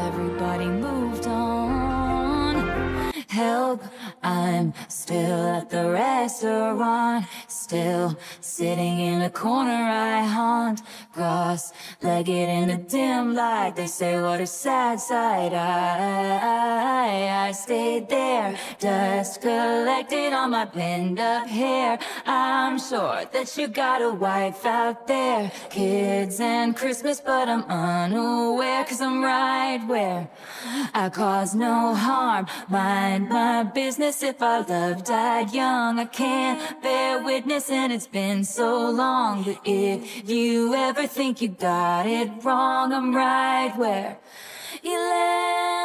everybody moved on. Help, I'm still at the restaurant, still sitting in the corner I haunt, cross-legged in the dim light. They say what a sad sight. I stayed there, dust collected on my pinned up hair. I'm sure that you got a wife out there, kids and Christmas, but I'm unaware, 'cause I'm right where I cause no harm, mind my business. If our love died young, I can't bear witness, and it's been so long. But if you ever think you got it wrong, I'm right where you left